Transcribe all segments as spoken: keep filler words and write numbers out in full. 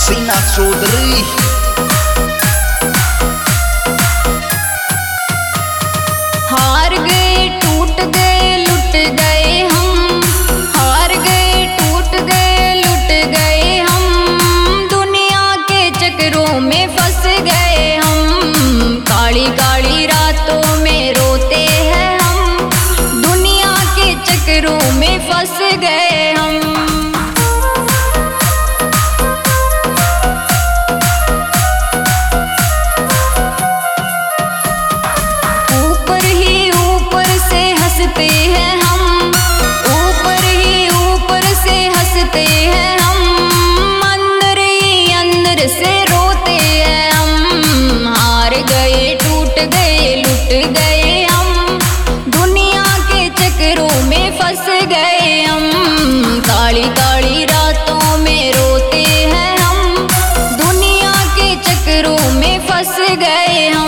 हसीना चौधरी। हार गए टूट गए लुट गए हम, हार गए टूट गए लुट गए हम, दुनिया के चक्करों में फंस गए हम। काली काली रातों में रोते हैं हम, दुनिया के चक्करों में फंस गए हम। ऊपर ही ऊपर से हंसते हैं हम, ऊपर ही ऊपर से हंसते हैं हम, अंदर ही अंदर से रोते हैं हम। हार गए टूट गए लुट गए हम, दुनिया के चक्करों में फंस गए हम। काली काली रातों में रोते हैं हम, दुनिया के चक्करों में फंस गए हम।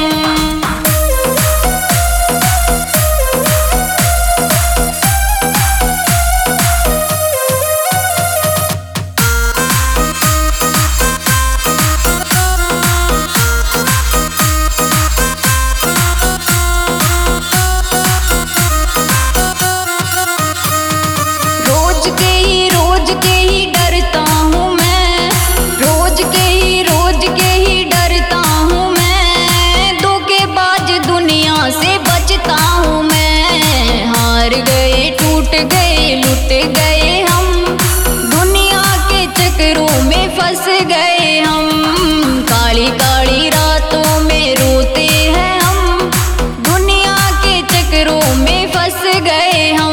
रोज के ही रोज के ही डरता हूँ मैं, रोज के ही रोज के ही डरता हूँ मैं, धोखेबाज दुनिया से बचता हूँ मैं। हार गए टूट गए लुट गए हम, दुनिया के चक्करों में फंस गए हम। काली काली रातों में रोते हैं हम, दुनिया के चक्करों में फंस गए हम।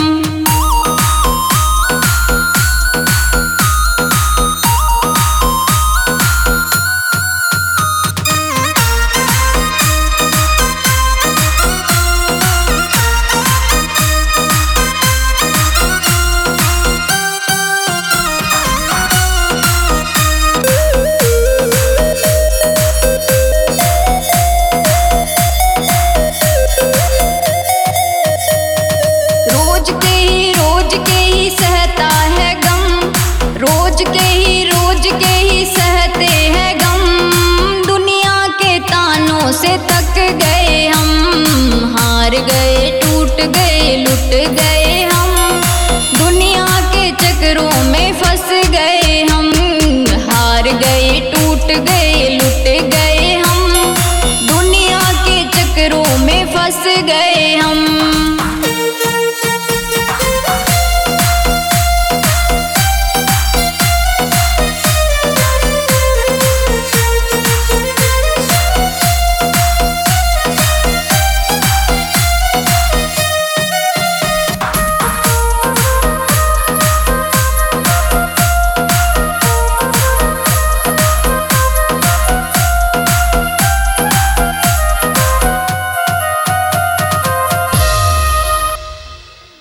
रोज के ही रोज के ही सहता है गम, रोज के ही रोज के ही सहते हैं गम, दुनिया के तानों से थक गए हम। हार गए टूट गए लुट गए हम, दुनिया के चक्करों में फंस गए हम। हार गए टूट गए लुट गए हम, दुनिया के चक्करों में फंस गए हम।